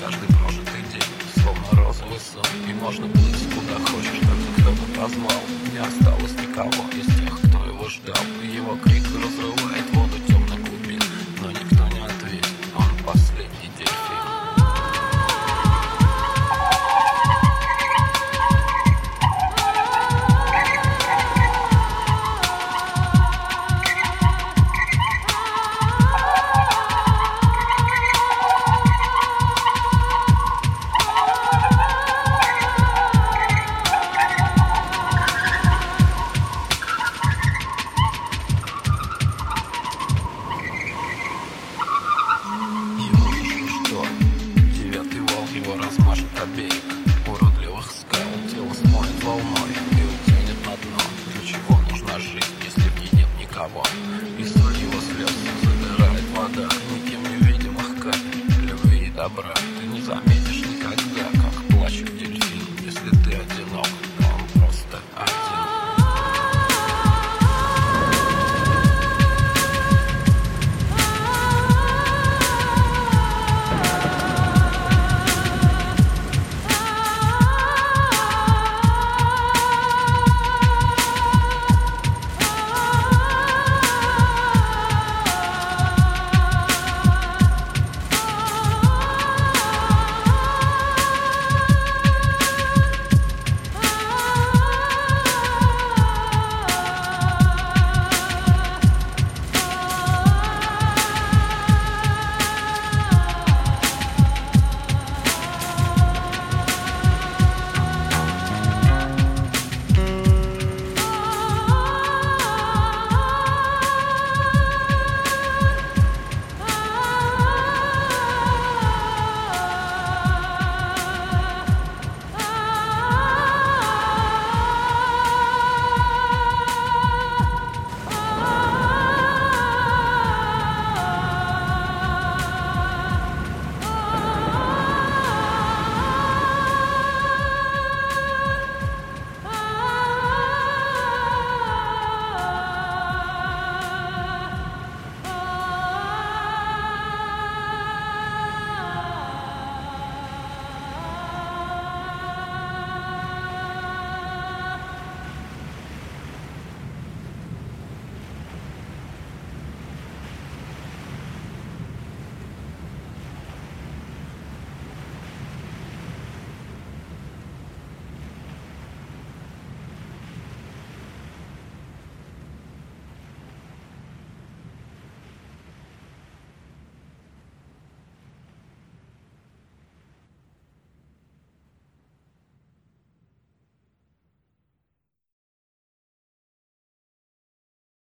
каждый прожитый день, словно розовый сон. И можно плыть куда хочешь, когда кто-то позвал. Не осталось никого из тех, кто его ждал. Его крик разрывает воду темных глубин, но никто не ответит, он последний дельфин. Его размажет обеих уродливых скал, тело смоет волной и утянет на дно. Для чего нужна жизнь, если в ней нет никого? И соль его слез забирает вода никем невидимых капель любви и добра. Ты не заметишь никогда, как плачут